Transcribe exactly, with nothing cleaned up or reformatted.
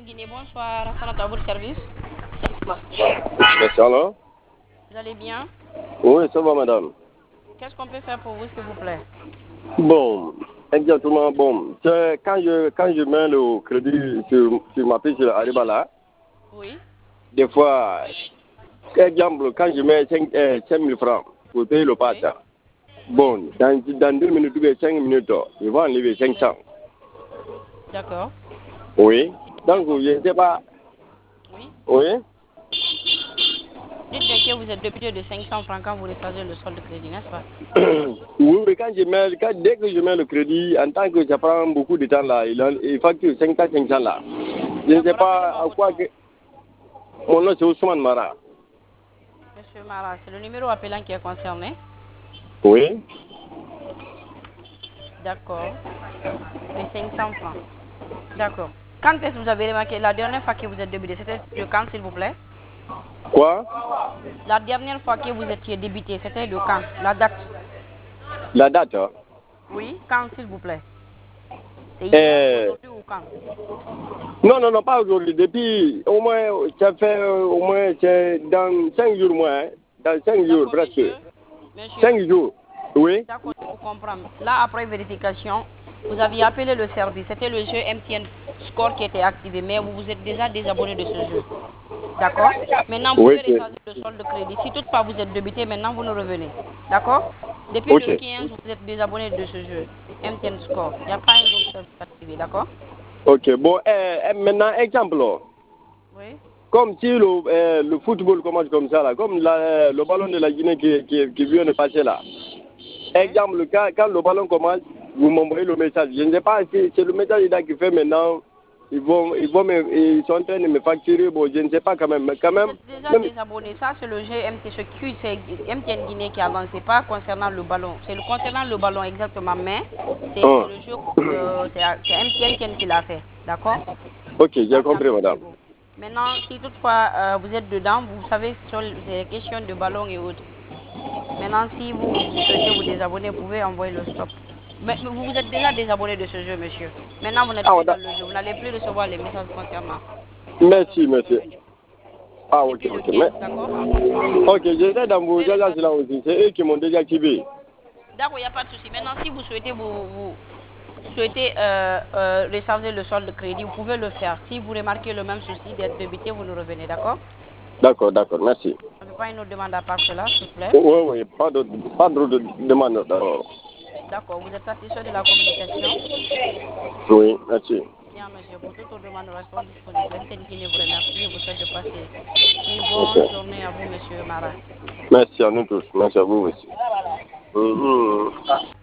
M T N Guinée, bonsoir. Hassan à votre service. Merci, alors. Vous allez bien? Oui, ça va, madame. Qu'est-ce qu'on peut faire pour vous, s'il vous plaît? Bon, exactement, bon. Quand je, quand je mets le crédit sur, sur ma fiche Alibaba, Oui. des fois, exemple, quand je mets cinq mille francs pour payer le pass, Oui. bon, dans, dans deux minutes ou cinq minutes, ils vont enlever cinq cents. D'accord. Oui. Bien Donc, je compris. ne sais pas. Oui. Oui. Dites-moi que vous êtes député de cinq cents francs quand vous rechargez le solde de crédit, n'est-ce pas? Oui, mais quand je mets, quand, dès que je mets le crédit, en tant que ça prend beaucoup de temps là, il, il facture cinq cents, cinq cents là. Je ne sais pas Rappelez-moi à votre quoi nom. que. Mon nom c'est Ousmane Mara. Monsieur Mara, c'est le numéro appelant qui est concerné. Oui. D'accord. Les cinq cents francs. D'accord. Quand est-ce que vous avez remarqué la dernière fois que vous êtes débité? C'était de quand, s'il vous plaît? Quoi? La dernière fois que vous étiez débité, c'était de quand? La date? La date? Hein? Oui. Quand, s'il vous plaît? C'est hier, Euh, aujourd'hui ou quand? non, non, non, pas aujourd'hui. Depuis au moins, ça fait euh, au moins c'est dans cinq jours, moins. Hein? Dans cinq jours, D'accord, presque. monsieur. Monsieur. Cinq jours. Oui. D'accord, je vous comprends. Là, après vérification, vous aviez appelé le service. C'était le jeu M T N Score qui était activé, mais vous vous êtes déjà désabonné de ce jeu. D'accord? Maintenant, vous Oui, pouvez c'est. recharger le solde de crédit. Si toutefois vous êtes débité, maintenant vous nous revenez. D'accord? Depuis le Ok. quinze, vous êtes désabonné de ce jeu. M T N Score. Il n'y a pas un autre service activé. D'accord? Ok. Bon, euh, maintenant, exemple. Oui. Comme si le, euh, le football commence comme ça, là, comme la, le ballon de la Guinée qui, qui, qui vient de passer là. Oui. Exemple, quand, quand le ballon commence, vous m'envoyez le message. Je ne sais pas si c'est le message là qui fait maintenant. Ils vont, ils vont me, ils sont en train de me facturer. Bon, je ne sais pas quand même, mais quand Vous même. êtes déjà même désabonné. Ça, c'est le jeu M T N. Ce Q, c'est M T N Guinée qui a lancé, pas concernant le ballon. C'est le concernant le ballon exactement, mais c'est ah. le jeu, euh, c'est c'est M T N qui l'a fait. D'accord? Ok, j'ai Ça, c'est à compris, notre madame. niveau. Maintenant, si toutefois euh, vous êtes dedans, vous savez, ce sont des questions de ballon et autres. Maintenant, si vous, vous souhaitez vous désabonner, vous pouvez envoyer le stop. Mais, mais vous vous êtes déjà désabonné de ce jeu, monsieur. Maintenant, vous n'êtes Ah, plus madame. dans le jeu. Vous n'allez plus recevoir les messages concernant. Donc, Merci, vous pouvez merci. revenir. Ah, ok, Depuis le ok. Mais... quinze, d'accord? Ok, j'étais dans Vous vos pouvez agences recharger. là aussi. C'est eux qui m'ont désactivé. D'accord, il n'y a pas de souci. Maintenant, si vous souhaitez vous, vous souhaitez euh, euh, recharger le solde de crédit, vous pouvez le faire. Si vous remarquez le même souci d'être débité, vous nous revenez, d'accord? D'accord, d'accord, merci. On ne fait pas une autre demande à part cela, s'il vous plaît. Oui, oui, pas de, pas de, de demande d'abord. D'accord, vous êtes satisfait de la communication? Oui, merci. Bien, monsieur, pour toute autre demande, nous restons disponibles. M T N Guinée vous remercie et vous souhaite de passer une Ok. bonne journée à vous, monsieur Mara. Merci à nous tous. Merci à vous aussi. Mhm.